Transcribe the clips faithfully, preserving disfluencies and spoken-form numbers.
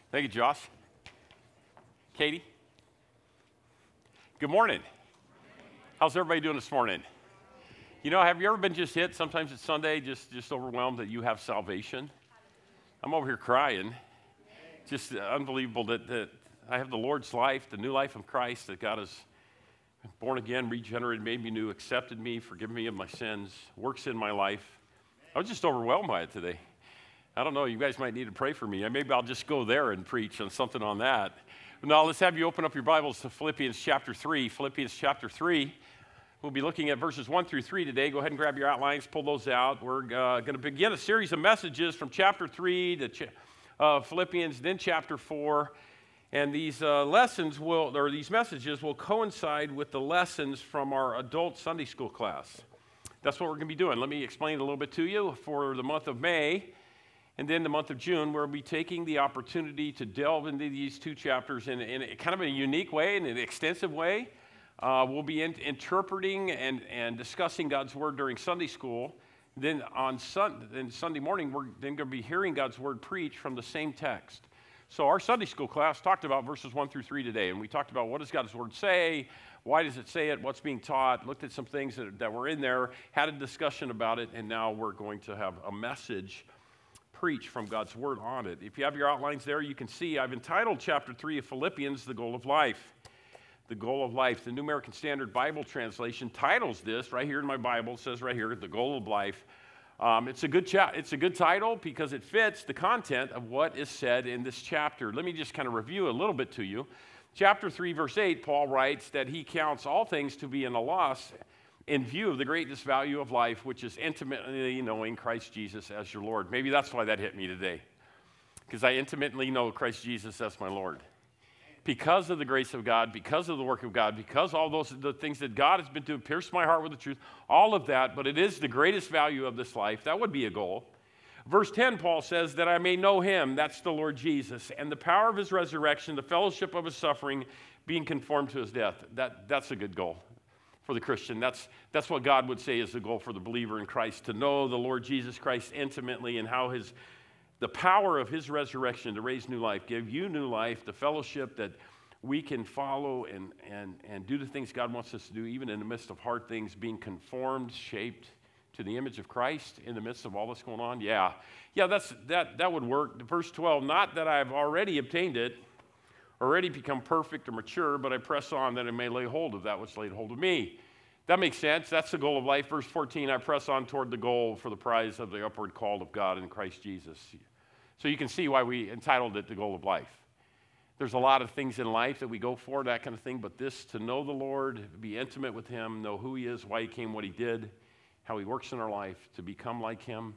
Thank you, Josh. Katie? Good morning. How's everybody doing this morning? You know, have you ever been just hit? Sometimes it's Sunday, just, just overwhelmed that you have salvation. I'm over here crying. Just unbelievable that, that I have the Lord's life, the new life of Christ, that God has born again, regenerated, made me new, accepted me, forgiven me of my sins, works in my life. I was just overwhelmed by it today. I don't know, you guys might need to pray for me. Maybe I'll just go there and preach on something on that. Now, let's have you open up your Bibles to Philippians chapter three. Philippians chapter three. We'll be looking at verses one through three today. Go ahead and grab your outlines, pull those out. We're uh, going to begin a series of messages from chapter three to ch- uh, Philippians, then chapter four. And these uh, lessons will, or these messages will coincide with the lessons from our adult Sunday school class. That's what we're going to be doing. Let me explain it a little bit to you. For the month of May, and then the month of June, we'll be taking the opportunity to delve into these two chapters in, in a, kind of a unique way, in an extensive way. Uh, we'll be in, interpreting and, and discussing God's Word during Sunday school. Then on sun, then Sunday morning, we're then going to be hearing God's Word preached from the same text. So our Sunday school class talked about verses one through three today, and we talked about what does God's Word say, why does it say it, what's being taught, looked at some things that, that were in there, had a discussion about it, and now we're going to have a message preach from God's Word on it. If you have your outlines there, you can see I've entitled chapter three of Philippians, The Goal of Life. The Goal of Life. The New American Standard Bible Translation titles this, right here in my Bible, it says right here, The Goal of Life. Um, it's, a good cha- it's a good title because it fits the content of what is said in this chapter. Let me just kind of review a little bit to you. Chapter three, verse eight, Paul writes that he counts all things to be in a loss in view of the greatest value of life, which is intimately knowing Christ Jesus as your Lord. Maybe that's why that hit me today, because I intimately know Christ Jesus as my Lord. Because of the grace of God, because of the work of God, because all those the things that God has been doing, pierced my heart with the truth, all of that, but it is the greatest value of this life. That would be a goal. Verse ten, Paul says, that I may know him, that's the Lord Jesus, and the power of his resurrection, the fellowship of his suffering, being conformed to his death. That, that's a good goal for the Christian. That's, that's what God would say is the goal for the believer in Christ, to know the Lord Jesus Christ intimately and how his the power of his resurrection to raise new life, give you new life, the fellowship that we can follow and, and, and do the things God wants us to do, even in the midst of hard things, being conformed, shaped to the image of Christ in the midst of all that's going on. Yeah, yeah, that's that that would work. Verse twelve, not that I've already obtained it, already become perfect or mature, but I press on that I may lay hold of that which laid hold of me. That makes sense. That's the goal of life. Verse fourteen, I press on toward the goal for the prize of the upward call of God in Christ Jesus. So you can see why we entitled it The Goal of Life. There's a lot of things in life that we go for, that kind of thing, but this, to know the Lord, be intimate with him, know who he is, why he came, what he did, how he works in our life, to become like him,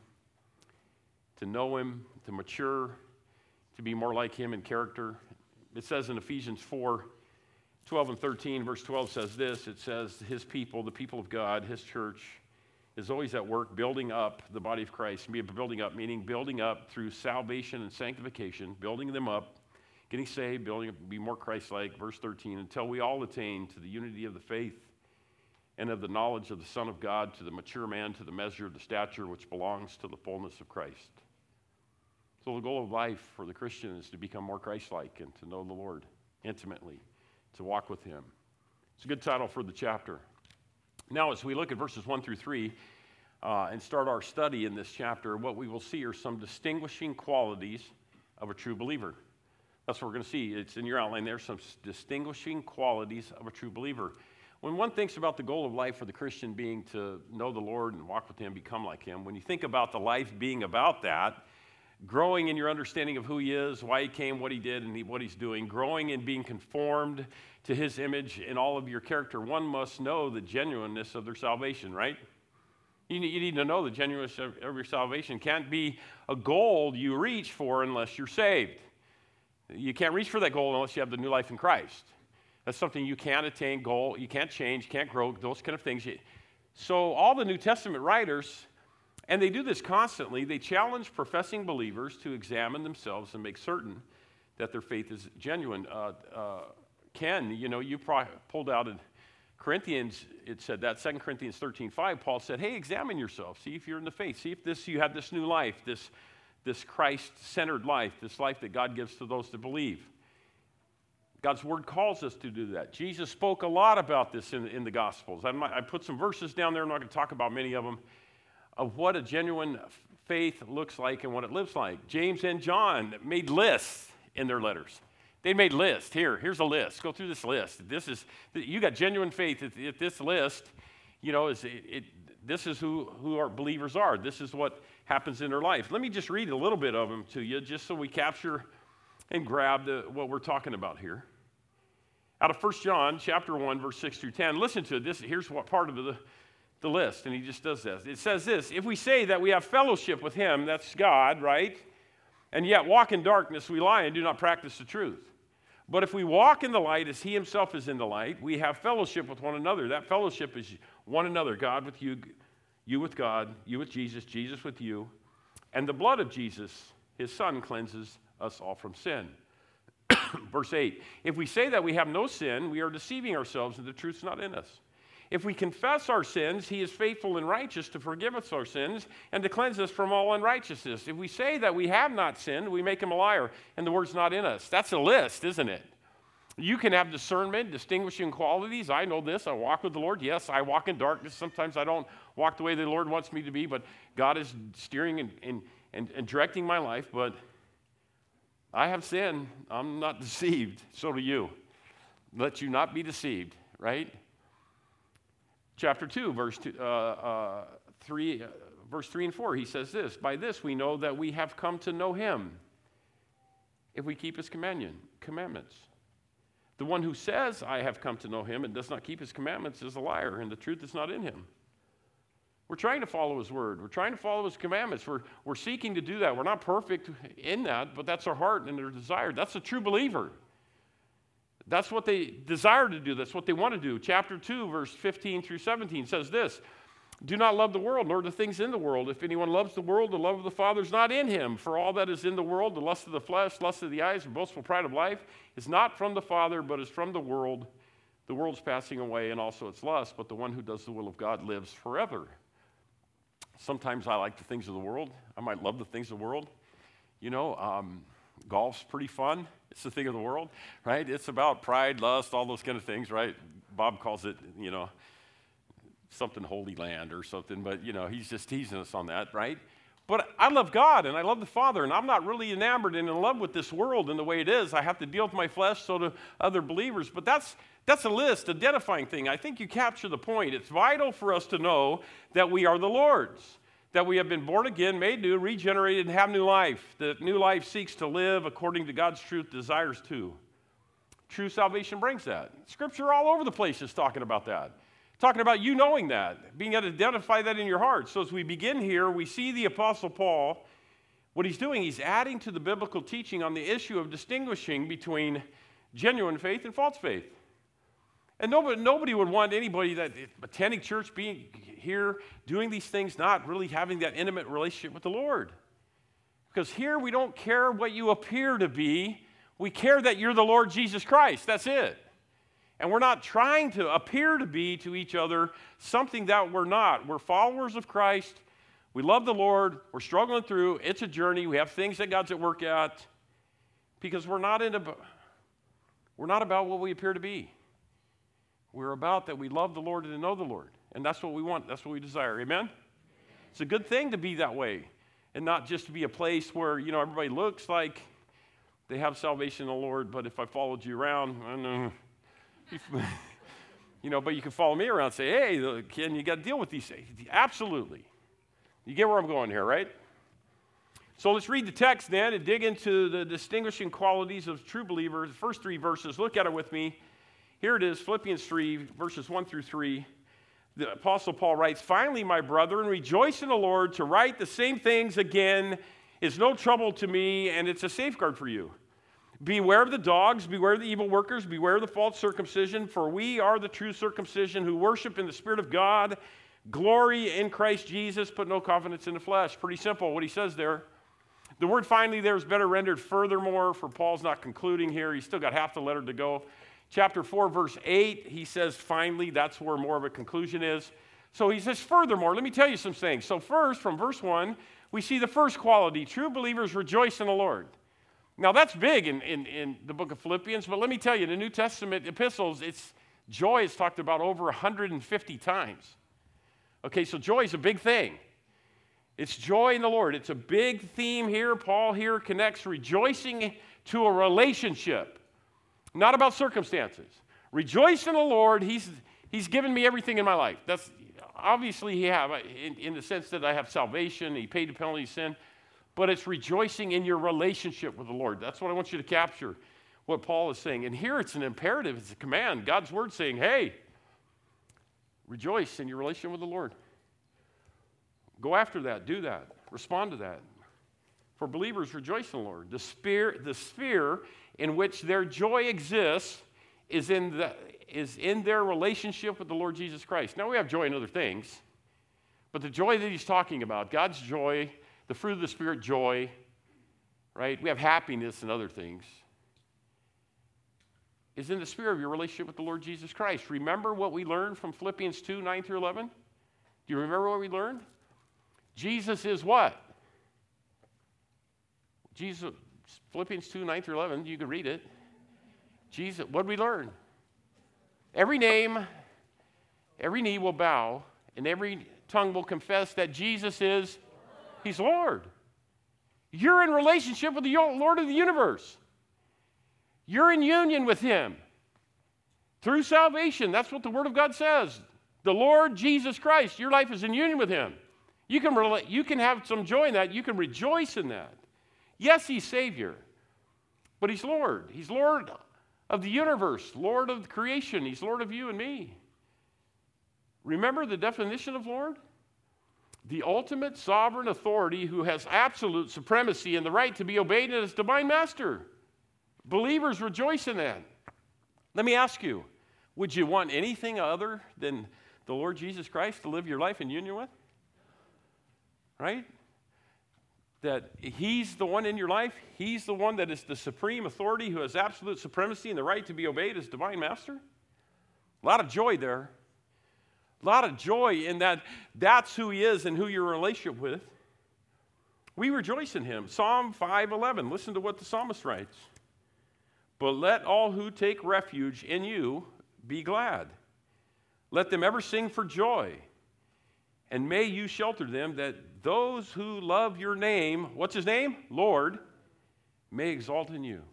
to know him, to mature, to be more like him in character. It says in Ephesians four, twelve and thirteen, verse twelve says this, it says, his people, the people of God, his church, is always at work building up the body of Christ. Building up, meaning building up through salvation and sanctification, building them up, getting saved, building up, be more Christ-like. Verse thirteen, until we all attain to the unity of the faith and of the knowledge of the Son of God, to the mature man, to the measure of the stature which belongs to the fullness of Christ. So the goal of life for the Christian is to become more Christ-like and to know the Lord intimately, to walk with him. It's a good title for the chapter. Now, as we look at verses one through three uh, and start our study in this chapter, what we will see are some distinguishing qualities of a true believer. That's what we're going to see. It's in your outline there, some distinguishing qualities of a true believer. When one thinks about the goal of life for the Christian being to know the Lord and walk with him, become like him, when you think about the life being about that, growing in your understanding of who he is, why he came, what he did, and what he's doing, growing in being conformed to his image in all of your character, one must know the genuineness of their salvation, right? You need, you need to know the genuineness of, of your salvation. Can't be a goal you reach for unless you're saved. You can't reach for that goal unless you have the new life in Christ. That's something you can't attain, goal, you can't change, can't grow, those kind of things. So all the New Testament writers, and they do this constantly, they challenge professing believers to examine themselves and make certain that their faith is genuine. Uh, uh, Ken, you know, you pro- pulled out in Corinthians, it said that, Second Corinthians thirteen five, Paul said, hey, examine yourself, see if you're in the faith, see if this you have this new life, this this Christ-centered life, this life that God gives to those that believe. God's word calls us to do that. Jesus spoke a lot about this in, in the Gospels. I, might, I put some verses down there. I'm not going to talk about many of them, of what a genuine faith looks like and what it lives like. James and John made lists in their letters. They made lists. Here, here's a list. Go through this list. This is, you got genuine faith. If, if this list, you know, is it, it, this is who, who our believers are. This is what happens in their life. Let me just read a little bit of them to you, just so we capture and grab the, what we're talking about here. Out of First John chapter one, verse six through ten, listen to this. Here's what part of the, the list, and he just does this. It says this: if we say that we have fellowship with him, that's God, right? And yet walk in darkness, we lie and do not practice the truth. But if we walk in the light as he himself is in the light, we have fellowship with one another. That fellowship is one another, God with you, you with God, you with Jesus, Jesus with you. And the blood of Jesus, his son, cleanses us all from sin. Verse eight, if we say that we have no sin, we are deceiving ourselves and the truth's not in us. If we confess our sins, he is faithful and righteous to forgive us our sins and to cleanse us from all unrighteousness. If we say that we have not sinned, we make him a liar and the word's not in us. That's a list, isn't it? You can have discernment, distinguishing qualities. I know this. I walk with the Lord. Yes, I walk in darkness. Sometimes I don't walk the way the Lord wants me to be, but God is steering and, and, and, and directing my life. But I have sinned. I'm not deceived. So do you. Let you not be deceived, right? Chapter two, verse two, uh, uh, three, uh, verse three and four, he says this: by this we know that we have come to know him, if we keep his commandments. The one who says, I have come to know him, and does not keep his commandments is a liar, and the truth is not in him. We're trying to follow his word. We're trying to follow his commandments. We're, we're seeking to do that. We're not perfect in that, but that's our heart and their desire. That's a true believer. That's what they desire to do. That's what they want to do. Chapter two, verse fifteen through seventeen says this: do not love the world, nor the things in the world. If anyone loves the world, the love of the Father is not in him. For all that is in the world, the lust of the flesh, lust of the eyes, and boastful pride of life, is not from the Father, but is from the world. The world's passing away, and also its lust, but the one who does the will of God lives forever. Sometimes I like the things of the world. I might love the things of the world. You know, um, golf's pretty fun. It's the thing of the world, right? It's about pride, lust, all those kind of things, right? Bob calls it, you know, something Holy Land or something, but, you know, he's just teasing us on that, right? But I love God, and I love the Father, and I'm not really enamored and in love with this world and the way it is. I have to deal with my flesh, so do other believers. But that's that's a list, identifying thing. I think you capture the point. It's vital for us to know that we are the Lord's, that we have been born again, made new, regenerated, and have new life. That new life seeks to live according to God's truth, desires to. True salvation brings that. Scripture all over the place is talking about that. Talking about you knowing that, being able to identify that in your heart. So as we begin here, we see the Apostle Paul, what he's doing, he's adding to the biblical teaching on the issue of distinguishing between genuine faith and false faith. And nobody, nobody would want anybody that attending church, being here, doing these things, not really having that intimate relationship with the Lord. Because here we don't care what you appear to be. We care that you're the Lord Jesus Christ. That's it. And we're not trying to appear to be to each other something that we're not. We're followers of Christ. We love the Lord. We're struggling through. It's a journey. We have things that God's at work at. Because we're not in a, we're not about what we appear to be. We're about that we love the Lord and to know the Lord. And that's what we want. That's what we desire. Amen? It's a good thing to be that way. And not just to be a place where, you know, everybody looks like they have salvation in the Lord. But if I followed you around, I don't know. You know, but you can follow me around and say, hey, Ken, you got to deal with these things. Absolutely. You get where I'm going here, right? So let's read the text then and dig into the distinguishing qualities of true believers. The first three verses, look at it with me. Here it is, Philippians three, verses one through three. The Apostle Paul writes, finally, my brethren, rejoice in the Lord. To write the same things again is no trouble to me, and it's a safeguard for you. Beware of the dogs, beware of the evil workers, beware of the false circumcision, for we are the true circumcision who worship in the Spirit of God, glory in Christ Jesus, put no confidence in the flesh. Pretty simple what he says there. The word finally there is better rendered furthermore, for Paul's not concluding here. He's still got half the letter to go. Chapter four, verse eight, he says finally. That's where more of a conclusion is. So he says furthermore, let me tell you some things. So first, from verse one, we see the first quality, true believers rejoice in the Lord. Now, that's big in, in, in the book of Philippians, but let me tell you, the New Testament epistles, it's joy is talked about over one hundred fifty times. Okay, so joy is a big thing. It's joy in the Lord. It's a big theme here. Paul here connects rejoicing to a relationship, not about circumstances. Rejoice in the Lord. He's, he's given me everything in my life. That's obviously he have, in, in the sense that I have salvation. He paid the penalty of sin. But it's rejoicing in your relationship with the Lord. That's what I want you to capture, what Paul is saying. And here it's an imperative. It's a command. God's word saying, hey, rejoice in your relationship with the Lord. Go after that. Do that. Respond to that. For believers, rejoice in the Lord. The sphere, the sphere in which their joy exists is in, the, is in their relationship with the Lord Jesus Christ. Now, we have joy in other things, but the joy that he's talking about, God's joy, the fruit of the Spirit, joy, right? We have happiness and other things, is in the sphere of your relationship with the Lord Jesus Christ. Remember what we learned from Philippians two, nine through eleven? Do you remember what we learned? Jesus is what? Jesus, Philippians two, nine through eleven, you can read it. Jesus, what did we learn? Every name, every knee will bow, and every tongue will confess that Jesus is, he's Lord. You're in relationship with the Lord of the universe. You're in union with him through salvation. That's what the Word of God says. The Lord Jesus Christ, your life is in union with him. You can, relate, you can have some joy in that. You can rejoice in that. Yes, he's Savior, but he's Lord. He's Lord of the universe, Lord of creation. He's Lord of you and me. Remember the definition of Lord? The ultimate sovereign authority who has absolute supremacy and the right to be obeyed as divine master. Believers rejoice in that. Let me ask you, would you want anything other than the Lord Jesus Christ to live your life in union with? Right? That he's the one in your life. He's the one that is the supreme authority who has absolute supremacy and the right to be obeyed as divine master. A lot of joy there. A lot of joy in that that's who he is and who you're in a relationship with. We rejoice in him. Psalm five eleven. Listen to what the psalmist writes. But let all who take refuge in you be glad. Let them ever sing for joy. And may you shelter them, that those who love your name, what's his name? Lord, may exalt in you.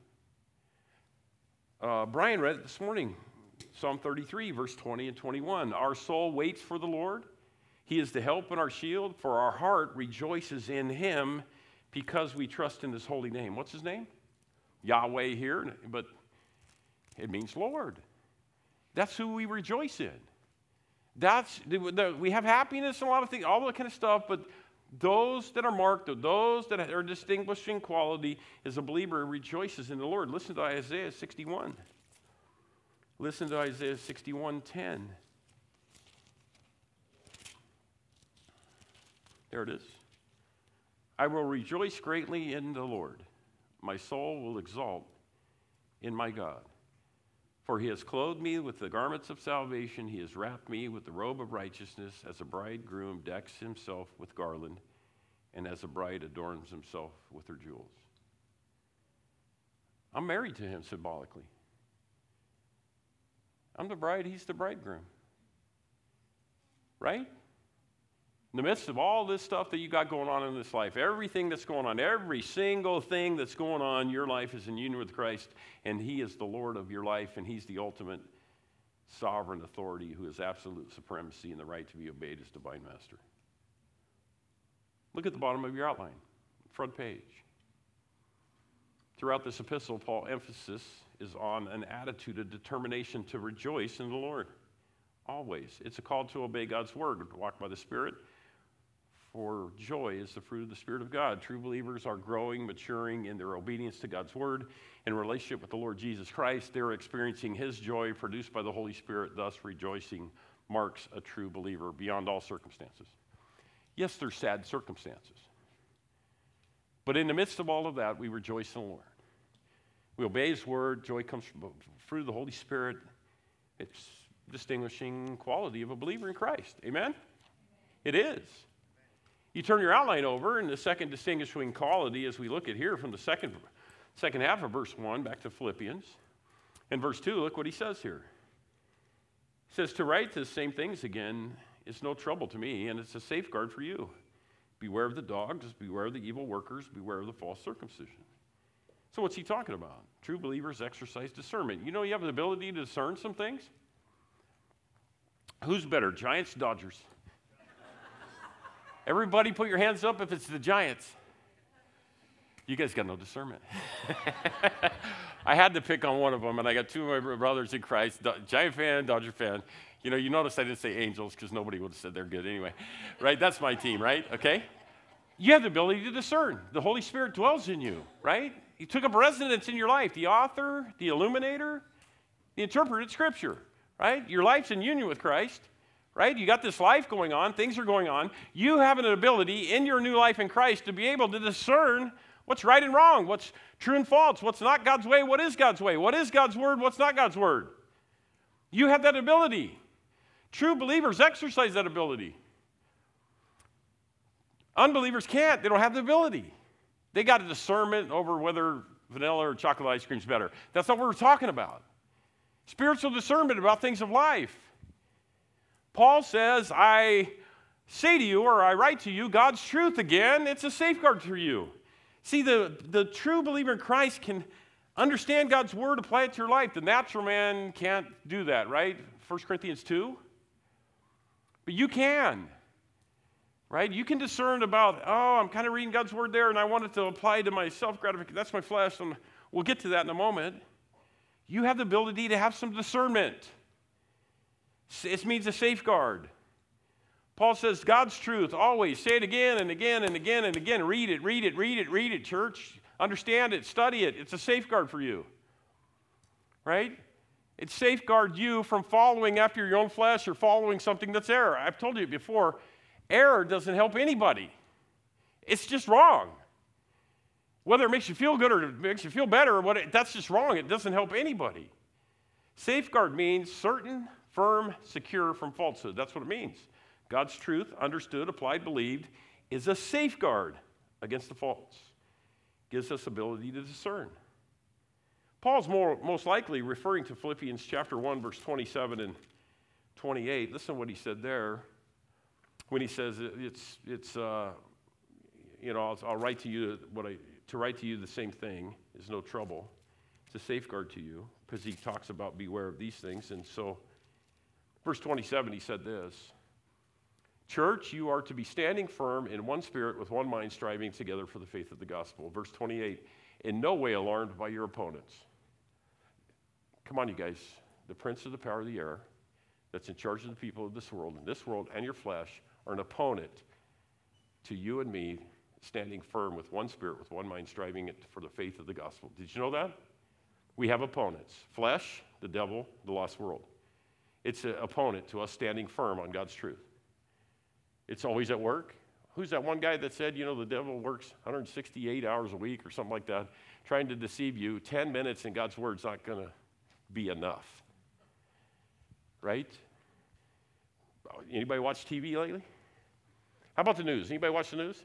Uh, Brian read it this morning. Psalm thirty-three, verse twenty and twenty-one. Our soul waits for the Lord. He is the help and our shield, for our heart rejoices in him because we trust in his holy name. What's his name? Yahweh here, but it means Lord. That's who we rejoice in. That's we have happiness and a lot of things, all that kind of stuff, but those that are marked, those that are distinguishing quality is a believer who rejoices in the Lord. Listen to Isaiah sixty-one. Listen to Isaiah sixty-one ten. There it is. I will rejoice greatly in the Lord. My soul will exalt in my God. For he has clothed me with the garments of salvation. He has wrapped me with the robe of righteousness, as a bridegroom decks himself with garland, and as a bride adorns himself with her jewels. I'm married to him symbolically. I'm the bride, he's the bridegroom. Right? In the midst of all this stuff that you got going on in this life, everything that's going on, every single thing that's going on, your life is in union with Christ, and he is the Lord of your life, and he's the ultimate sovereign authority who has absolute supremacy and the right to be obeyed as divine master. Look at the bottom of your outline, front page. Throughout this epistle, Paul's emphasis is on an attitude, a determination to rejoice in the Lord. Always. It's a call to obey God's word, to walk by the Spirit. For joy is the fruit of the Spirit of God. True believers are growing, maturing in their obedience to God's word. In relationship with the Lord Jesus Christ, they're experiencing his joy produced by the Holy Spirit. Thus, rejoicing marks a true believer beyond all circumstances. Yes, there's sad circumstances. But in the midst of all of that, we rejoice in the Lord. We obey his word. Joy comes from the fruit of the Holy Spirit. It's distinguishing quality of a believer in Christ. Amen? It is. You turn your outline over, and the second distinguishing quality, as we look at here from the second, second half of verse one, back to Philippians. In verse two, look what he says here. He says, to write the same things again is no trouble to me, and it's a safeguard for you. Beware of the dogs, beware of the evil workers, beware of the false circumcision. So what's he talking about? True believers exercise discernment. You know you have the ability to discern some things? Who's better, Giants, Dodgers? Everybody put your hands up if it's the Giants. You guys got no discernment. I had to pick on one of them, and I got two of my brothers in Christ, Giant fan, Dodger fan. You know, you notice I didn't say Angels because nobody would have said they're good anyway. Right? That's my team, right? Okay? You have the ability to discern. The Holy Spirit dwells in you, right? He took up residence in your life. The author, the illuminator, the interpreted Scripture, right? Your life's in union with Christ, right? You got this life going on. Things are going on. You have an ability in your new life in Christ to be able to discern what's right and wrong, what's true and false, what's not God's way, what is God's way, what is God's word, what's not God's word. You have that ability. True believers exercise that ability. Unbelievers can't. They don't have the ability. They got a discernment over whether vanilla or chocolate ice cream is better. That's not what we're talking about. Spiritual discernment about things of life. Paul says, I say to you, or I write to you, God's truth again. It's a safeguard for you. See, the, the true believer in Christ can understand God's word, apply it to your life. The natural man can't do that, right? First Corinthians two. But you can, right? You can discern about, oh, I'm kind of reading God's word there, and I want it to apply to my self-gratification. That's my flesh, and we'll get to that in a moment. You have the ability to have some discernment. It means a safeguard. Paul says, God's truth, always. Say it again and again and again and again. Read it, read it, read it, read it, church. Understand it, study it. It's a safeguard for you, right? It safeguards you from following after your own flesh or following something that's error. I've told you before, error doesn't help anybody. It's just wrong. Whether it makes you feel good or it makes you feel better, or what, it, that's just wrong. It doesn't help anybody. Safeguard means certain, firm, secure from falsehood. That's what it means. God's truth, understood, applied, believed, is a safeguard against the false. Gives us ability to discern. Paul's more, most likely referring to Philippians chapter one, verse twenty-seven and twenty-eight. Listen to what he said there when he says, it's, it's uh, you know, I'll, I'll write to you, what I, to write to you the same thing is no trouble. It's a safeguard to you because he talks about beware of these things. And so, verse twenty-seven, he said this, Church, you are to be standing firm in one spirit with one mind, striving together for the faith of the gospel. Verse twenty-eight, in no way alarmed by your opponents. Come on, you guys. The prince of the power of the air that's in charge of the people of this world, and this world and your flesh are an opponent to you and me standing firm with one spirit, with one mind, striving for the faith of the gospel. Did you know that? We have opponents. Flesh, the devil, the lost world. It's an opponent to us standing firm on God's truth. It's always at work. Who's that one guy that said, you know, the devil works one hundred sixty-eight hours a week or something like that, trying to deceive you? ten minutes in God's word's not going to be enough. Right? Anybody watch T V lately? How about the news? Anybody watch the news?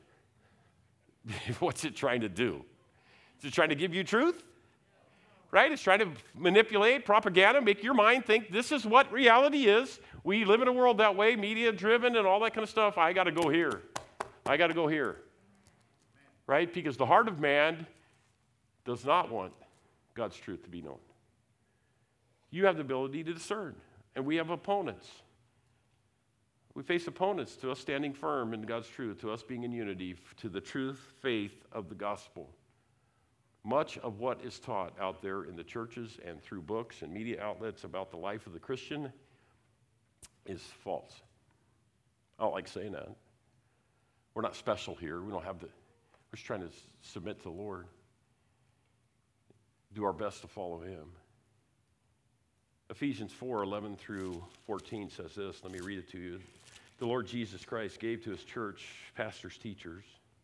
What's it trying to do? Is it trying to give you truth? Right? It's trying to manipulate, propaganda, make your mind think this is what reality is. We live in a world that way, media-driven and all that kind of stuff. I got to go here. I got to go here. Right? Because the heart of man does not want God's truth to be known. You have the ability to discern, and we have opponents. We face opponents to us standing firm in God's truth, to us being in unity, to the truth, faith of the gospel. Much of what is taught out there in the churches and through books and media outlets about the life of the Christian is false. I don't like saying that. We're not special here. We don't have the, we're just trying to submit to the Lord. Do our best to follow him. Ephesians four, eleven through fourteen says this. Let me read it to you. The Lord Jesus Christ gave to his church pastors, teachers,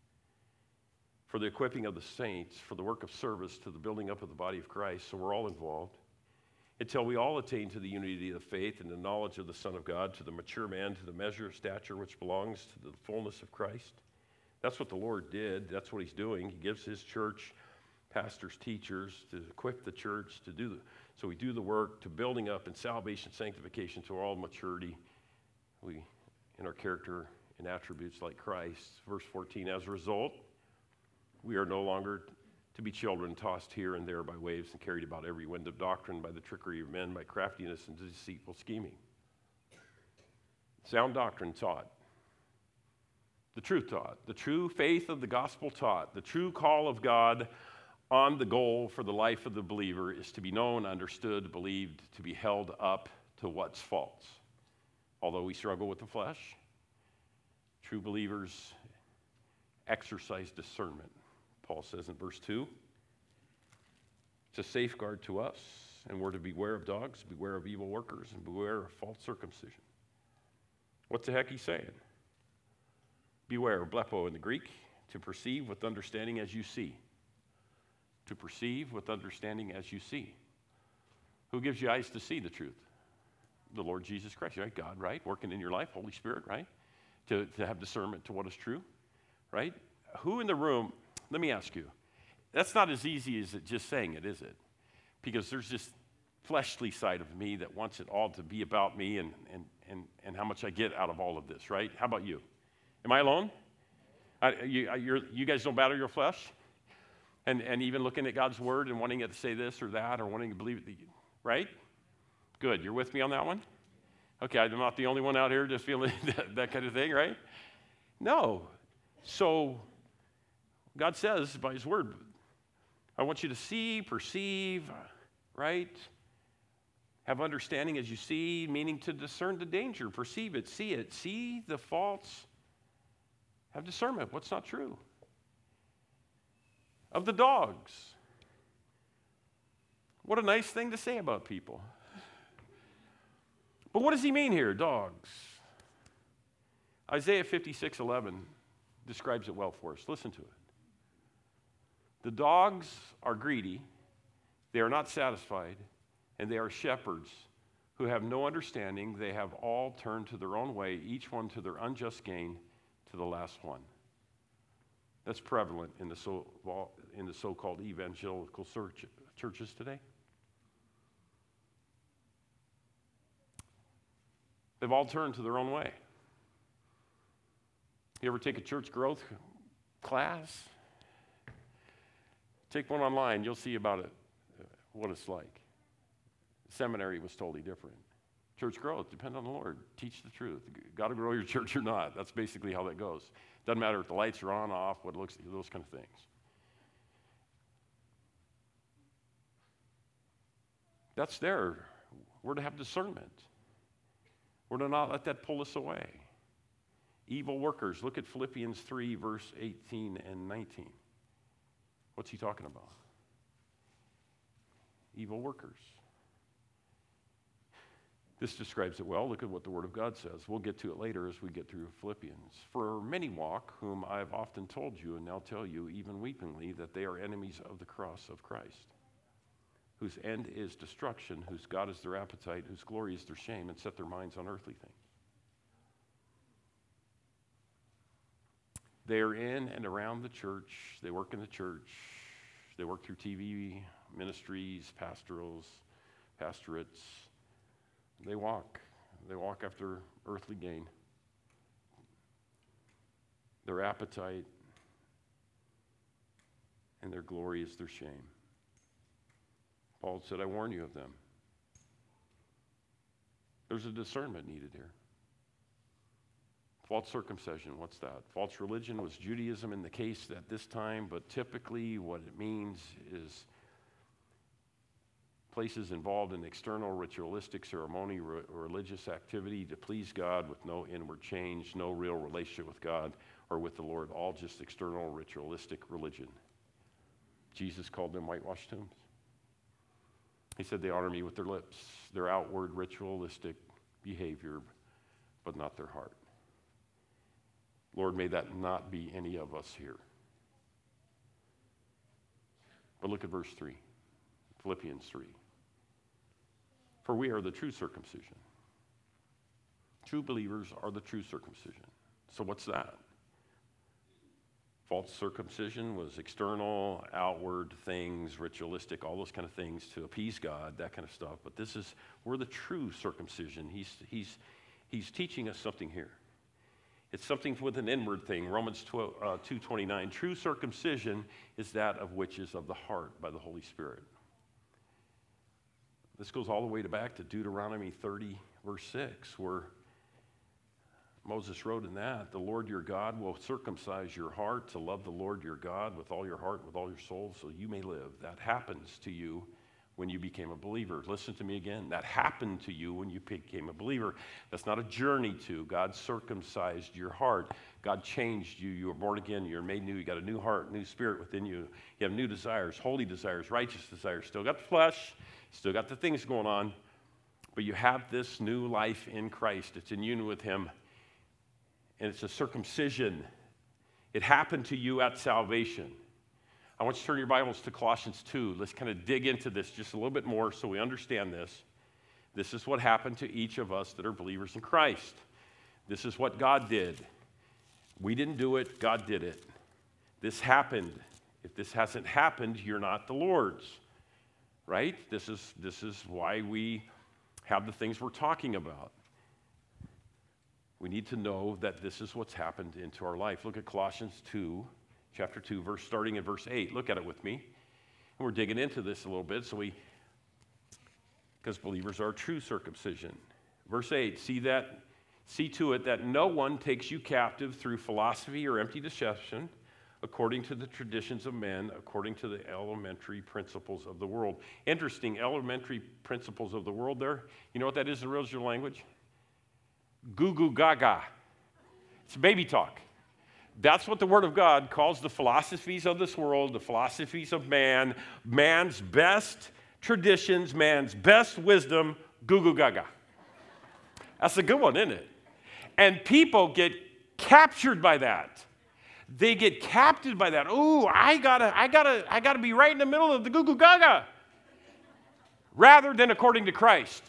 for the equipping of the saints, for the work of service to the building up of the body of Christ. So we're all involved. Until we all attain to the unity of faith and the knowledge of the Son of God, to the mature man, to the measure of stature which belongs to the fullness of Christ. That's what the Lord did. That's what he's doing. He gives his church pastors, teachers to equip the church to do the, so we do the work to building up in salvation, sanctification to all maturity. We in our character and attributes like Christ. Verse fourteen, as a result, we are no longer to be children tossed here and there by waves and carried about every wind of doctrine, by the trickery of men, by craftiness and deceitful scheming. Sound doctrine taught. The truth taught. The true faith of the gospel taught. The true call of God on the goal for the life of the believer is to be known, understood, believed, to be held up to what's false. Although we struggle with the flesh, true believers exercise discernment. Paul says in verse two, it's a safeguard to us, and we're to beware of dogs, beware of evil workers, and beware of false circumcision. What the heck he's saying? Beware, blepo in the Greek, to perceive with understanding as you see. To perceive with understanding as you see. Who gives you eyes to see the truth? The Lord Jesus Christ, right? God, right? Working in your life, Holy Spirit, right? To, to have discernment to what is true, right? Who in the room, let me ask you, that's not as easy as it just saying it, is it? Because there's this fleshly side of me that wants it all to be about me and, and, and, and how much I get out of all of this, right? How about you? Am I alone? I, you, you're, you guys don't battle your flesh? And, and even looking at God's word and wanting it to say this or that or wanting to believe it, right? Good. You're with me on that one? Okay, I'm not the only one out here just feeling that, that kind of thing, right? No. So God says by his word, I want you to see, perceive, right? Have understanding as you see, meaning to discern the danger, perceive it, see it, see the false, have discernment, what's not true. Of the dogs. What a nice thing to say about people. But what does he mean here, dogs? Isaiah fifty-six eleven describes it well for us. Listen to it. The dogs are greedy, they are not satisfied, and they are shepherds who have no understanding. They have all turned to their own way, each one to their unjust gain, to the last one. That's prevalent in the, so, in the so-called evangelical church, churches today. They've all turned to their own way. You ever take a church growth class? Take one online, you'll see about it, what it's like. Seminary was totally different. Church growth, depend on the Lord. Teach the truth. Got to grow your church or not. That's basically how that goes. Doesn't matter if the lights are on, off, what it looks, those kind of things. That's there. We're to have discernment. We're to not let that pull us away. Evil workers. Look at Philippians three, verse eighteen and nineteen. What's he talking about? Evil workers. This describes it well. Look at what the Word of God says. We'll get to it later as we get through Philippians. For many walk, whom I have often told you, and now tell you, even weepingly, that they are enemies of the cross of Christ, whose end is destruction, whose God is their appetite, whose glory is their shame, and set their minds on earthly things. They are in and around the church. They work in the church. They work through T V ministries, pastorals, pastorates. They walk. They walk after earthly gain. Their appetite and their glory is their shame. Paul said, I warn you of them. There's a discernment needed here. False circumcision, what's that? False religion was Judaism in the case at this time, but typically what it means is places involved in external ritualistic ceremony, re- religious activity to please God with no inward change, no real relationship with God or with the Lord, all just external ritualistic religion. Jesus called them whitewashed tombs. He said they honor me with their lips, their outward ritualistic behavior, but not their heart. Lord, may that not be any of us here. But look at verse three, Philippians three. For we are the true circumcision. True believers are the true circumcision. So what's that? False circumcision was external, outward things, ritualistic, all those kind of things to appease God, that kind of stuff. But this is, we're the true circumcision. He's, he's, he's teaching us something here. It's something with an inward thing. Romans two twenty-nine, true circumcision is that of which is of the heart by the Holy Spirit. This goes all the way to back to Deuteronomy thirty, verse six, where Moses wrote in that, the Lord your God will circumcise your heart to love the Lord your God with all your heart, with all your soul, so you may live. That happens to you when you became a believer. Listen to me again. That happened to you when you became a believer. That's not a journey to. God circumcised your heart. God changed you. You were born again. You're made new. You got a new heart, new spirit within you. You have new desires, holy desires, righteous desires. Still got the flesh, still got the things going on, but you have this new life in Christ. It's in union with him. And it's a circumcision. It happened to you at salvation. I want you to turn your Bibles to Colossians two. Let's kind of dig into this just a little bit more so we understand this. This is what happened to each of us that are believers in Christ. This is what God did. We didn't do it, God did it. This happened. If this hasn't happened, you're not the Lord's, right? This is, this is why we have the things we're talking about. We need to know that this is what's happened into our life. Look at Colossians two, chapter two, verse starting in verse eight. Look at it with me. And we're digging into this a little bit, so we, because believers are true circumcision. Verse eight, see that, see to it that no one takes you captive through philosophy or empty deception, according to the traditions of men, according to the elementary principles of the world. Interesting, elementary principles of the world there. You know what that is in original language? Goo goo gaga. It's baby talk. That's what the Word of God calls the philosophies of this world, the philosophies of man, man's best traditions, man's best wisdom, goo goo gaga. That's a good one, isn't it? And people get captured by that. They get captured by that. Ooh, I gotta, I gotta, I gotta be right in the middle of the goo goo gaga, rather than according to Christ,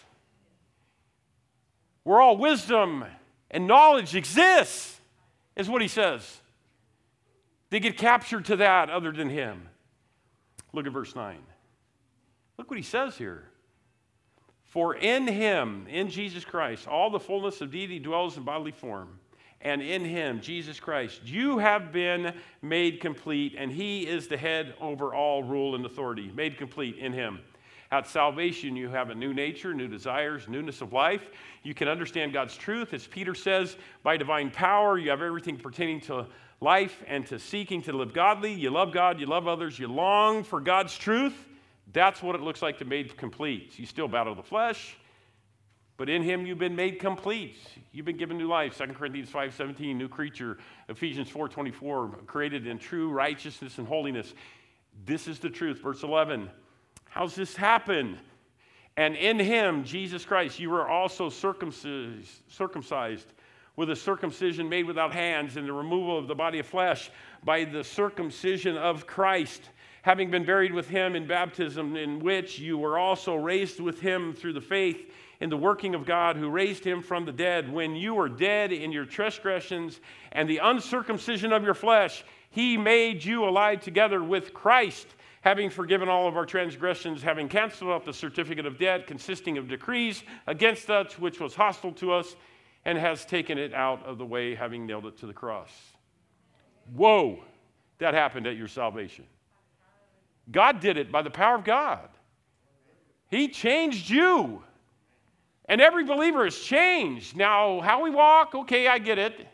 where all wisdom and knowledge exists, is what he says. They get captured to that other than him. Look at verse nine. Look what he says here. For in him, in Jesus Christ, all the fullness of deity dwells in bodily form. And in him, Jesus Christ, you have been made complete, and he is the head over all rule and authority. Made complete in him. At salvation, you have a new nature, new desires, newness of life. You can understand God's truth. As Peter says, by divine power, you have everything pertaining to life and to seeking to live godly. You love God, you love others, you long for God's truth. That's what it looks like to be made complete. You still battle the flesh, but in him you've been made complete. You've been given new life. Second Corinthians five seventeen, new creature. Ephesians four twenty-four, created in true righteousness and holiness. This is the truth. Verse eleven. How's this happen? And in him, Jesus Christ, you were also circumcised, circumcised with a circumcision made without hands and the removal of the body of flesh by the circumcision of Christ, having been buried with him in baptism, in which you were also raised with him through the faith in the working of God who raised him from the dead. When you were dead in your transgressions and the uncircumcision of your flesh, he made you alive together with Christ, having forgiven all of our transgressions, having canceled out the certificate of debt consisting of decrees against us, which was hostile to us, and has taken it out of the way, having nailed it to the cross. Whoa, that happened at your salvation. God did it by the power of God. He changed you. And every believer is changed. Now, how we walk, okay, I get it.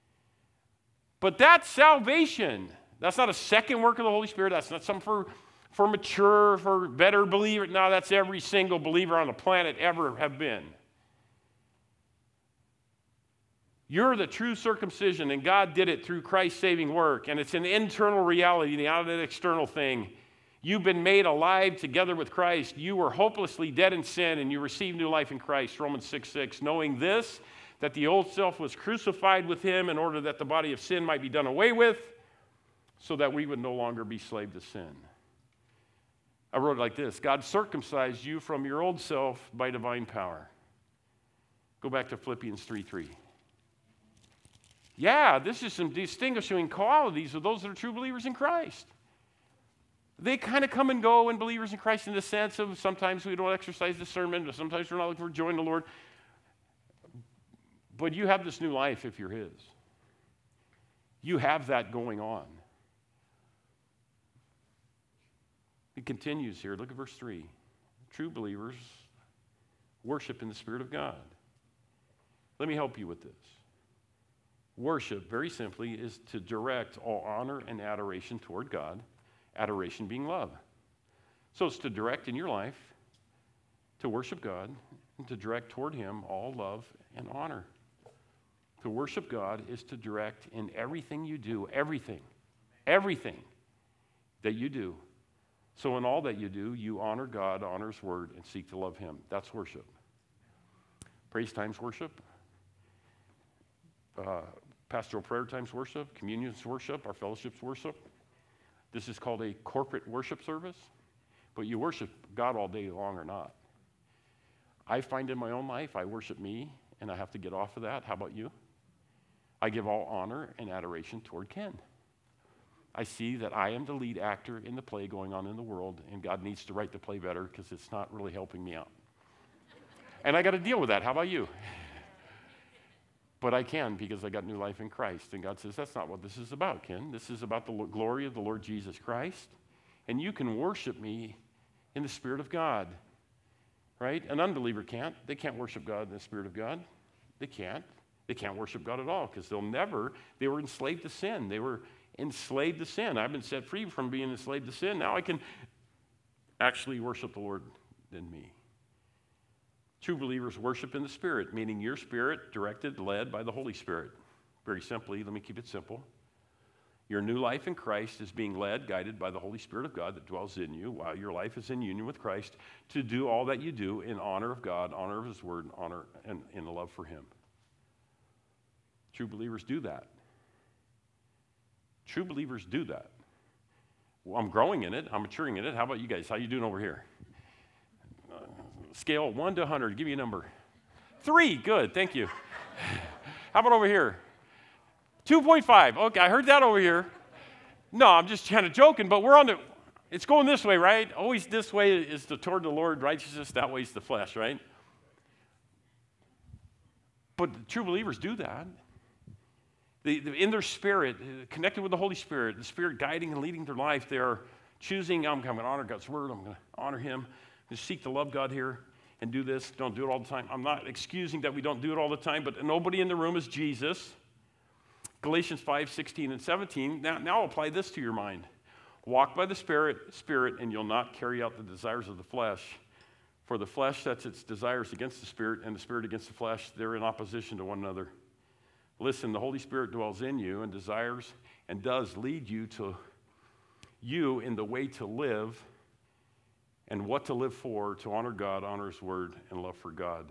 But that's salvation. That's not a second work of the Holy Spirit. That's not something for, for mature, for better believer. No, that's every single believer on the planet ever have been. You're the true circumcision, and God did it through Christ's saving work. And it's an internal reality, not an external thing. You've been made alive together with Christ. You were hopelessly dead in sin, and you received new life in Christ, Romans six six. Knowing this, that the old self was crucified with him in order that the body of sin might be done away with, so that we would no longer be slave to sin. I wrote it like this: God circumcised you from your old self by divine power. Go back to Philippians three three. Yeah, this is some distinguishing qualities of those that are true believers in Christ. They kind of come and go in believers in Christ in the sense of sometimes we don't exercise discernment, or sometimes we're not looking for joy in the Lord. But you have this new life if you're His. You have that going on. It continues here. Look at verse three. True believers worship in the Spirit of God. Let me help you with this. Worship, very simply, is to direct all honor and adoration toward God, adoration being love. So it's to direct in your life, to worship God, and to direct toward Him all love and honor. To worship God is to direct in everything you do, everything, everything that you do. So in all that you do, you honor God, honor His word, and seek to love Him. That's worship. Praise times worship. Uh, pastoral prayer times worship, communion's worship, our fellowship's worship. This is called a corporate worship service, but you worship God all day long or not. I find in my own life, I worship me, and I have to get off of that. How about you? I give all honor and adoration toward Ken. I see that I am the lead actor in the play going on in the world, and God needs to write the play better because it's not really helping me out. And I got to deal with that. How about you? But I can because I got new life in Christ. And God says, that's not what this is about, Ken. This is about the glory of the Lord Jesus Christ. And you can worship me in the Spirit of God, right? An unbeliever can't. They can't worship God in the Spirit of God. They can't. They can't worship God at all because they'll never, they were enslaved to sin. They were enslaved to sin. I've been set free from being enslaved to sin. Now I can actually worship the Lord in me. True believers worship in the Spirit, meaning your spirit directed, led by the Holy Spirit. Very simply, let me keep it simple. Your new life in Christ is being led, guided by the Holy Spirit of God that dwells in you while your life is in union with Christ to do all that you do in honor of God, honor of His word, honor and in love for Him. True believers do that. True believers do that. Well, I'm growing in it. I'm maturing in it. How about you guys? How you doing over here? Uh, scale one to one hundred. Give me a number. Three. Good. Thank you. How about over here? two point five. Okay, I heard that over here. No, I'm just kind of joking, but we're on the, it's going this way, right? Always this way is the toward the Lord, righteousness, that way is the flesh, right? But the true believers do that. They, in their spirit, connected with the Holy Spirit, the Spirit guiding and leading their life, they are choosing, I'm going to honor God's word, I'm going to honor Him, I'm going to seek to love God here and do this. Don't do it all the time. I'm not excusing that we don't do it all the time, but nobody in the room is Jesus. Galatians five, sixteen and seventeen. Now, now apply this to your mind. Walk by the Spirit, Spirit, and you'll not carry out the desires of the flesh. For the flesh sets its desires against the Spirit, and the Spirit against the flesh. They're in opposition to one another. Listen, the Holy Spirit dwells in you and desires and does lead you to you in the way to live and what to live for, to honor God, honor His word, and love for God.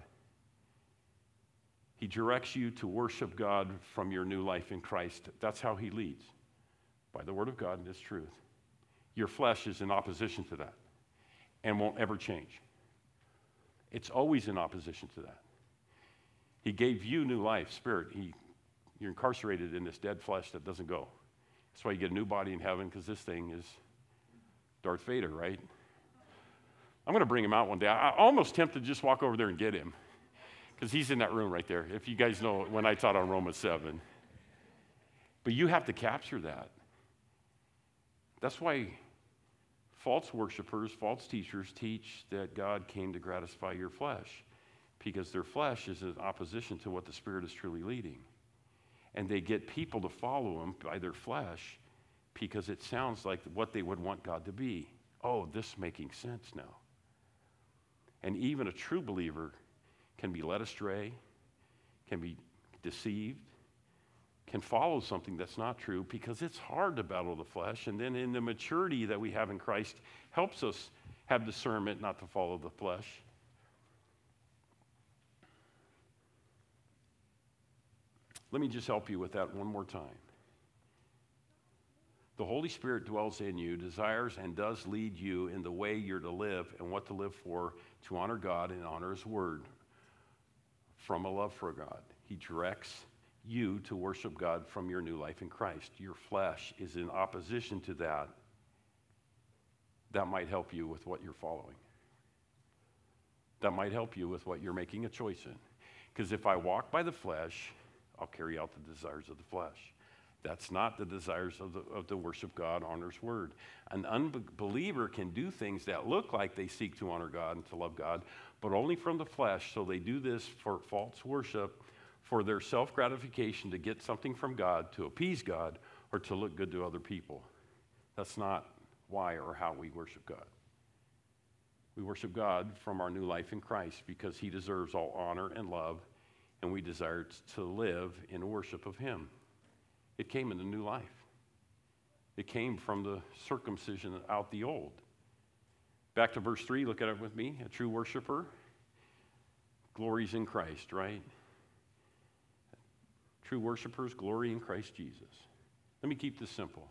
He directs you to worship God from your new life in Christ. That's how He leads, by the word of God and His truth. Your flesh is in opposition to that and won't ever change. It's always in opposition to that. He gave you new life, spirit. He, you're incarcerated in this dead flesh that doesn't go. That's why you get a new body in heaven, because this thing is Darth Vader, right? I'm going to bring him out one day. I'm almost tempted to just walk over there and get him, because he's in that room right there, if you guys know when I taught on Romans seven. But you have to capture that. That's why false worshipers, false teachers teach that God came to gratify your flesh, because their flesh is in opposition to what the Spirit is truly leading. And they get people to follow them by their flesh because it sounds like what they would want God to be. Oh, this is making sense now. And even a true believer can be led astray, can be deceived, can follow something that's not true, because it's hard to battle the flesh. And then in the maturity that we have in Christ helps us have discernment not to follow the flesh. Let me just help you with that one more time. The Holy Spirit dwells in you, desires and does lead you in the way you're to live and what to live for, to honor God and honor His word from a love for God. He directs you to worship God from your new life in Christ. Your flesh is in opposition to that. That might help you with what you're following. That might help you with what you're making a choice in. Because if I walk by the flesh, I'll carry out the desires of the flesh. That's not the desires of the, of the worship God, honors word. An unbeliever can do things that look like they seek to honor God and to love God, but only from the flesh. So they do this for false worship, for their self-gratification, to get something from God, to appease God, or to look good to other people. That's not why or how we worship God. We worship God from our new life in Christ because he deserves all honor and love, and we desire to live in worship of him. It came in the new life. It came from the circumcision out the old. Back to verse three, look at it with me. A true worshiper glories in Christ, right? True worshipers glory in Christ Jesus. Let me keep this simple.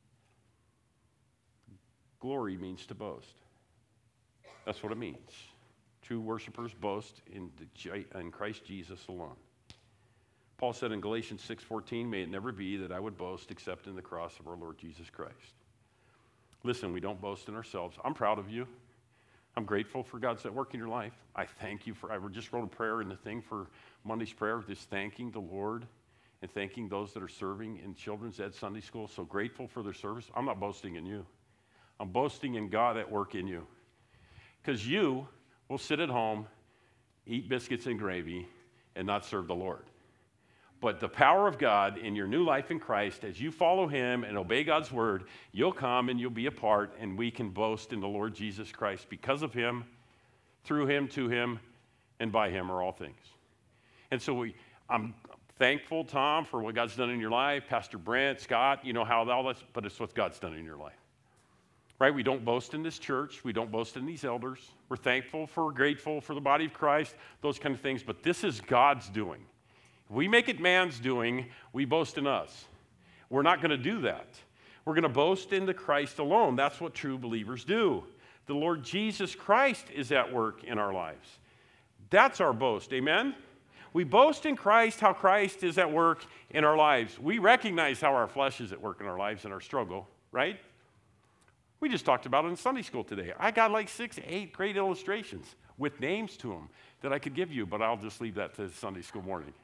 Glory means to boast. That's what it means. True worshipers boast in, the, in Christ Jesus alone. Paul said in Galatians six fourteen, may it never be that I would boast except in the cross of our Lord Jesus Christ. Listen, we don't boast in ourselves. I'm proud of you. I'm grateful for God's at work in your life. I thank you for, I just wrote a prayer in the thing for Monday's prayer, just thanking the Lord and thanking those that are serving in Children's Ed Sunday School. So grateful for their service. I'm not boasting in you. I'm boasting in God at work in you. Because you will sit at home, eat biscuits and gravy, and not serve the Lord. But the power of God in your new life in Christ, as you follow him and obey God's word, you'll come and you'll be a part, and we can boast in the Lord Jesus Christ because of him, through him, to him, and by him are all things. And so we, I'm thankful, Tom, for what God's done in your life, Pastor Brent, Scott, you know how all that's, but it's what God's done in your life. Right? We don't boast in this church. We don't boast in these elders. We're thankful for, grateful for the body of Christ, those kind of things, but this is God's doing. If we make it man's doing, we boast in us. We're not going to do that. We're going to boast in the Christ alone. That's what true believers do. The Lord Jesus Christ is at work in our lives. That's our boast. Amen? We boast in Christ, how Christ is at work in our lives. We recognize how our flesh is at work in our lives and our struggle, right? We just talked about it in Sunday school today. I got like six, eight great illustrations with names to them that I could give you, but I'll just leave that to Sunday school morning.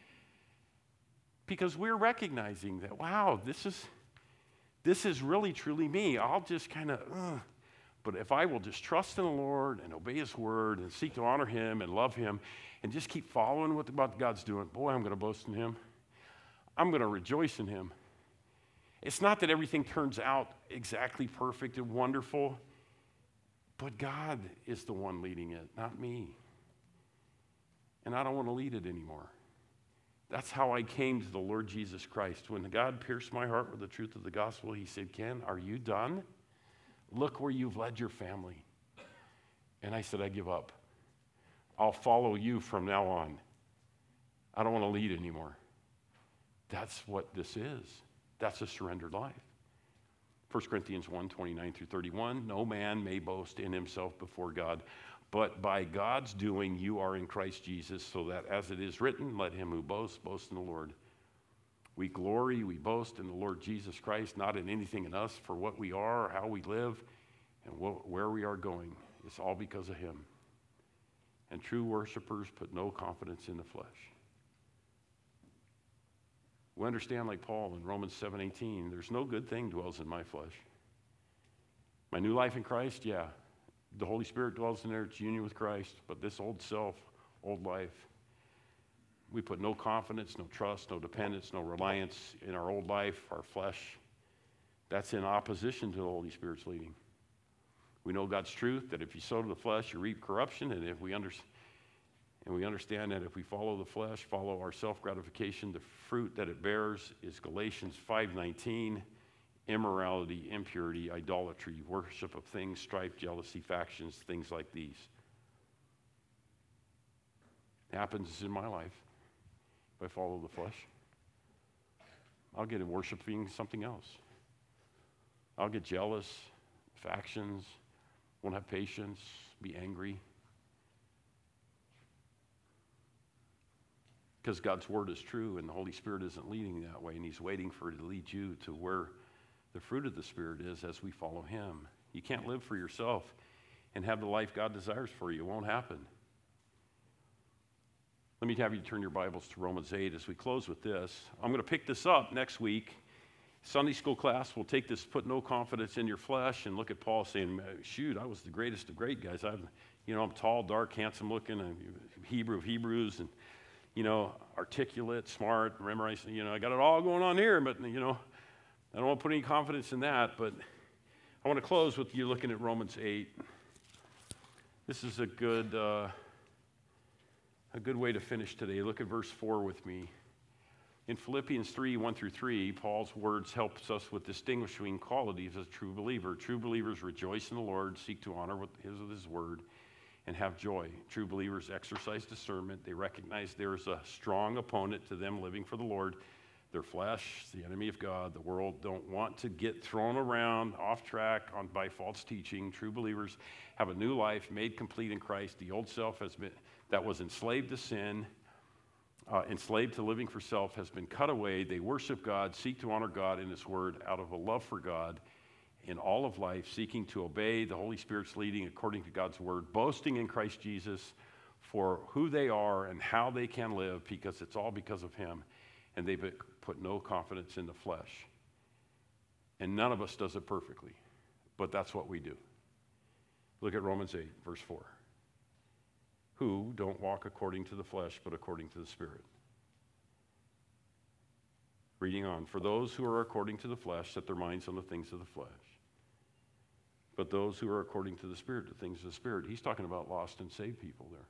Because we're recognizing that, wow, this is this is really, truly me. I'll just kind of, uh, but if I will just trust in the Lord and obey his word and seek to honor him and love him and just keep following what, what God's doing, boy, I'm going to boast in him. I'm going to rejoice in him. It's not that everything turns out exactly perfect and wonderful, but God is the one leading it, not me. And I don't want to lead it anymore. That's how I came to the Lord Jesus Christ. When God pierced my heart with the truth of the gospel, he said, Ken, are you done? Look where you've led your family. And I said, I give up. I'll follow you from now on. I don't want to lead anymore. That's what this is. That's a surrendered life. First Corinthians one, twenty-nine through thirty-one, no man may boast in himself before God, but by God's doing you are in Christ Jesus, so that as it is written, let him who boasts, boast in the Lord. We glory, we boast in the Lord Jesus Christ, not in anything in us for what we are, how we live, and wh- where we are going. It's all because of him. And true worshipers put no confidence in the flesh. We understand, like Paul in Romans seven eighteen, there's no good thing dwells in my flesh. My new life in Christ, yeah. The Holy Spirit dwells in there, it's union with Christ, but this old self, old life, we put no confidence, no trust, no dependence, no reliance in our old life, our flesh. That's in opposition to the Holy Spirit's leading. We know God's truth, that if you sow to the flesh, you reap corruption, and if we understand, and we understand that if we follow the flesh, follow our self-gratification, the fruit that it bears is Galatians five nineteen, immorality, impurity, idolatry, worship of things, strife, jealousy, factions, things like these. It happens in my life if I follow the flesh. I'll get in worshiping something else. I'll get jealous, factions, won't have patience, be angry. Because God's word is true and the Holy Spirit isn't leading that way, and he's waiting for it to lead you to where the fruit of the Spirit is as we follow him. You can't live for yourself and have the life God desires for you. It won't happen. Let me have you turn your Bibles to Romans eight as we close with this. I'm going to pick this up next week. Sunday school class will take this, put no confidence in your flesh, and look at Paul saying, shoot, I was the greatest of great guys. I'm, you know, I'm tall, dark, handsome looking, and Hebrew of Hebrews, and, you know, articulate, smart, memorizing, you know, I got it all going on here, but, you know, I don't want to put any confidence in that, but I want to close with you looking at Romans eight. This is a good, uh, a good way to finish today. Look at verse four with me. In Philippians three, one through three, Paul's words helps us with distinguishing qualities as a true believer. True believers rejoice in the Lord, seek to honor with his, with his word, and have joy. True believers exercise discernment. They recognize there is a strong opponent to them living for the Lord. Their flesh, the enemy of God, the world, don't want to get thrown around, off track on, by false teaching. True believers have a new life made complete in Christ. The old self has been, that was enslaved to sin, Uh, enslaved to living for self, has been cut away. They worship God, seek to honor God in his word out of a love for God in all of life, seeking to obey the Holy Spirit's leading according to God's word, boasting in Christ Jesus for who they are and how they can live, because it's all because of him, and they put no confidence in the flesh. And none of us does it perfectly, but that's what we do. Look at Romans eight, verse four. Who don't walk according to the flesh, but according to the Spirit. Reading on, for those who are according to the flesh set their minds on the things of the flesh, but those who are according to the Spirit, the things of the Spirit. He's talking about lost and saved people there.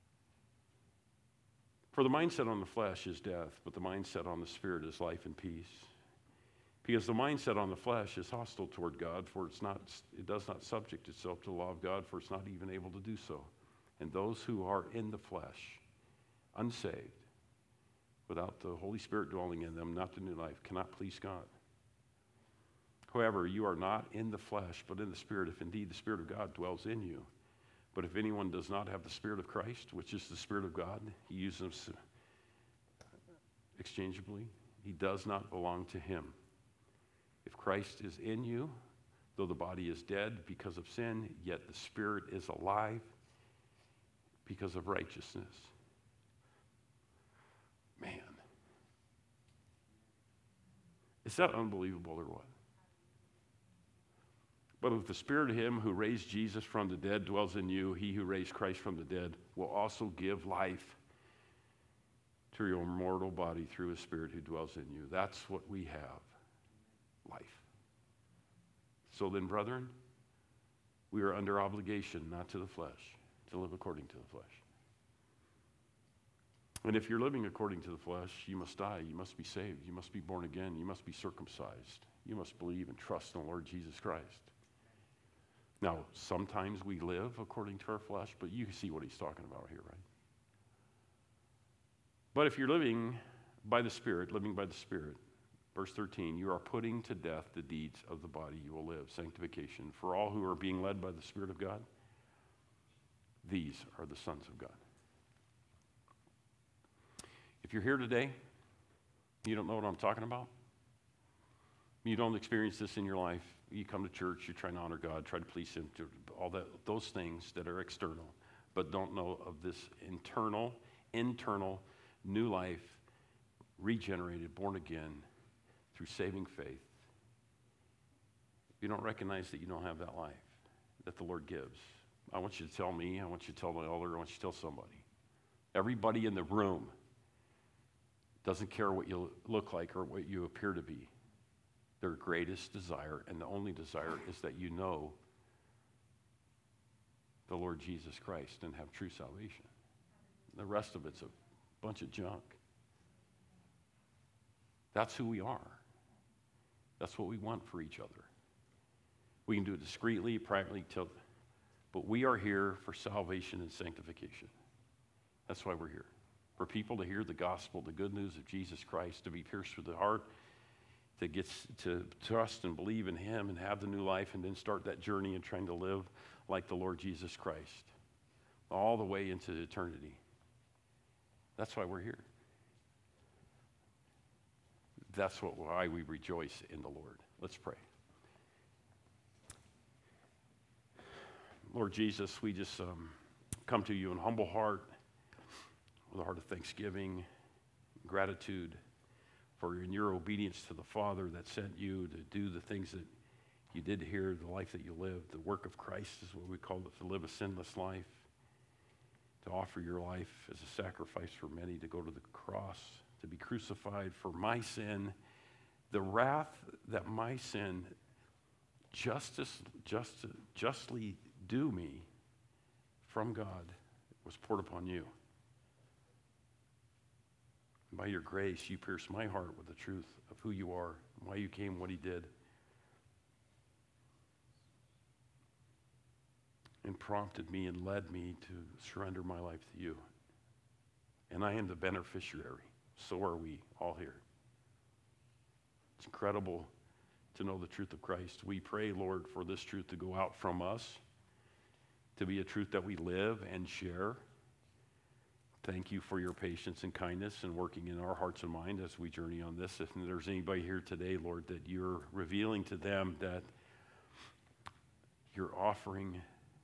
For the mindset on the flesh is death, but the mindset on the Spirit is life and peace. Because the mindset on the flesh is hostile toward God, for it's not, it does not subject itself to the law of God, for it's not even able to do so. And those who are in the flesh, unsaved, without the Holy Spirit dwelling in them, not the new life, cannot please God. However, you are not in the flesh, but in the Spirit, if indeed the Spirit of God dwells in you. But if anyone does not have the Spirit of Christ, which is the Spirit of God, he uses them exchangeably, he does not belong to him. If Christ is in you, though the body is dead because of sin, yet the Spirit is alive because of righteousness. Man. Is that unbelievable or what? But if the Spirit of him who raised Jesus from the dead dwells in you, he who raised Christ from the dead will also give life to your mortal body through his Spirit who dwells in you. That's what we have, life. So then, brethren, we are under obligation, not to the flesh, to live according to the flesh. And if you're living according to the flesh, you must die. You must be saved. You must be born again. You must be circumcised. You must believe and trust in the Lord Jesus Christ. Now, sometimes we live according to our flesh, but you see what he's talking about here, right? But if you're living by the Spirit, living by the Spirit, verse thirteen, you are putting to death the deeds of the body, you will live. Sanctification. For all who are being led by the Spirit of God, these are the sons of God. If you're here today, you don't know what I'm talking about, you don't experience this in your life, you come to church, you're trying to honor God, try to please him, to all that, those things that are external, but don't know of this internal, internal, new life, regenerated, born again, through saving faith. You don't recognize that you don't have that life that the Lord gives. I want you to tell me, I want you to tell the elder, I want you to tell somebody. Everybody in the room doesn't care what you look like or what you appear to be. Their greatest desire, and the only desire, is that you know the Lord Jesus Christ and have true salvation. The rest of it's a bunch of junk. That's who we are. That's what we want for each other. We can do it discreetly, privately, till, but we are here for salvation and sanctification. That's why we're here. For people to hear the gospel, the good news of Jesus Christ, to be pierced through the heart, that gets to trust and believe in him and have the new life, and then start that journey and trying to live like the Lord Jesus Christ all the way into eternity. That's why we're here. That's what, why we rejoice in the Lord. Let's pray. Lord Jesus, we just um, come to you in humble heart, with a heart of thanksgiving, gratitude for in your obedience to the Father that sent you to do the things that you did here, the life that you lived. The work of Christ is what we call it, to live a sinless life, to offer your life as a sacrifice for many, to go to the cross, to be crucified for my sin. The wrath that my sin justice, just, justly due me from God was poured upon you. By your grace, you pierced my heart with the truth of who you are, why you came, what he did, and prompted me and led me to surrender my life to you. And I am the beneficiary. So are we all here. It's incredible to know the truth of Christ. We pray, Lord, for this truth to go out from us, to be a truth that we live and share. Thank you for your patience and kindness and working in our hearts and mind as we journey on this. If there's anybody here today, Lord, that you're revealing to them that you're offering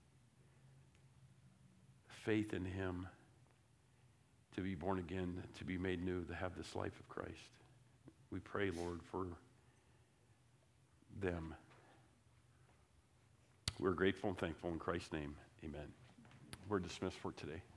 faith in him to be born again, to be made new, to have this life of Christ. We pray, Lord, for them. We're grateful and thankful in Christ's name. Amen. We're dismissed for today.